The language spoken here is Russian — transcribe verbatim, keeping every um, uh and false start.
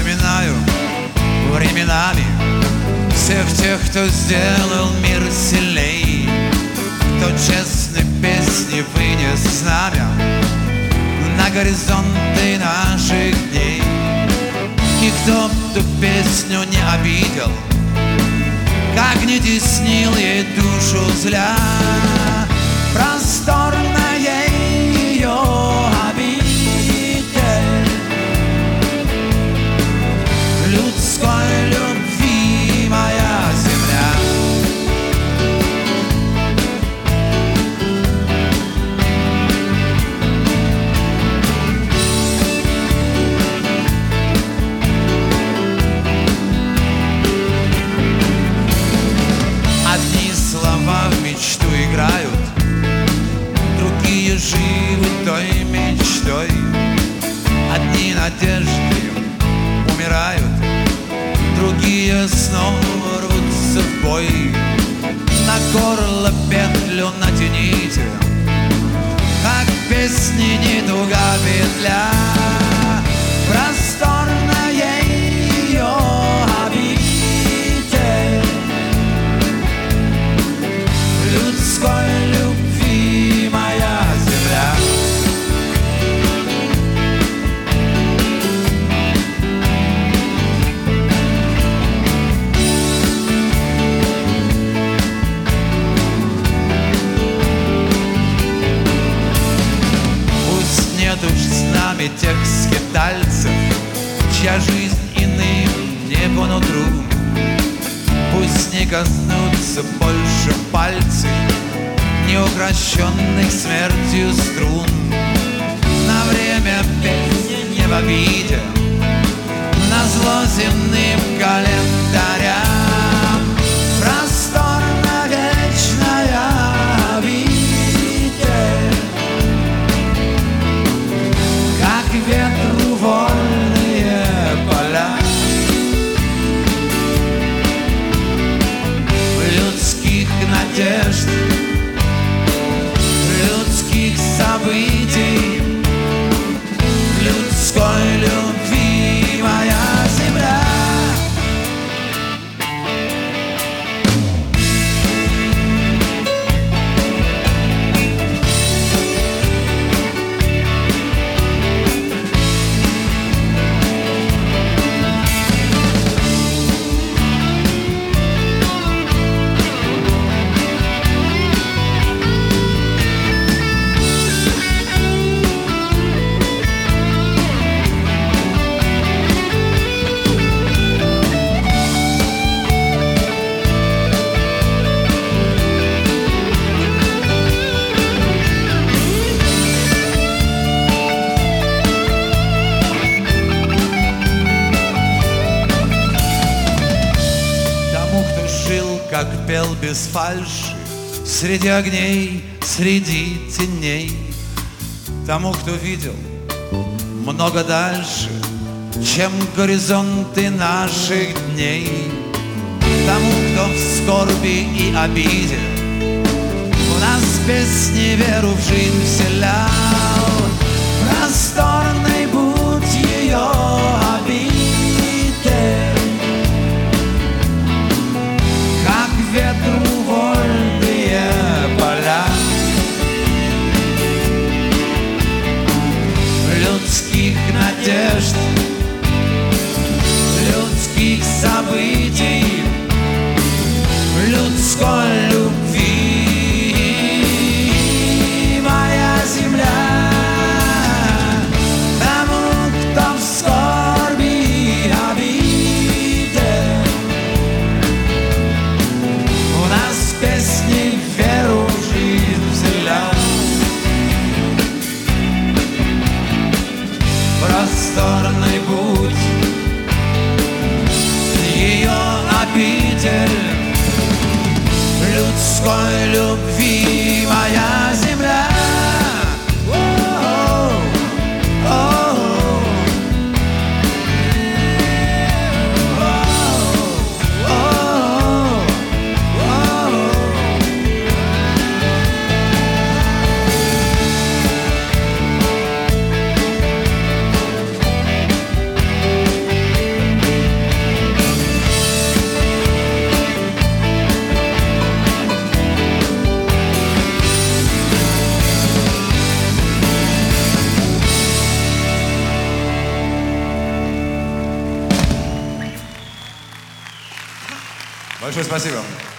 вспоминаю временами всех тех, кто сделал мир сильней, кто честной песни вынес знамя на горизонты наших дней. И кто ту песню не обидел, как не теснил ей душу зля, просторная ее обитель людской любви моя земля. Одни слова в мечту играют, другие живы той мечтой. Одни надежды умирают, другие снова рвутся в бой. На горло петлю натяните, как в песне недуга петля. Просторная ее обитель людской любви моя земля. Пусть нет уж с нами тех скитальцев, чья жизнь иным не по нутру. Пусть не коснутся больше пальцы неукрощенных смертью струн. На время песни не в обиде, назло земным календарям. Просторная вечная обитель, как ветру вольные поля. Людских надежд, людских событий, людской любви моя земля. Как пел без фальши, среди огней, среди теней. Тому, кто видел много дальше, чем горизонты наших дней. Тому, кто в скорби и обиде в нас песни веру в жизнь вселял. Просторный путь ее обитель, ветру вольные поля. Людских надежд, людских событий, людской любви моя земля. Тому, кто в скорби обитель, песни веру в жизнь вселял. Просторный путь ее обитель людской любви моя земля. Большое спасибо.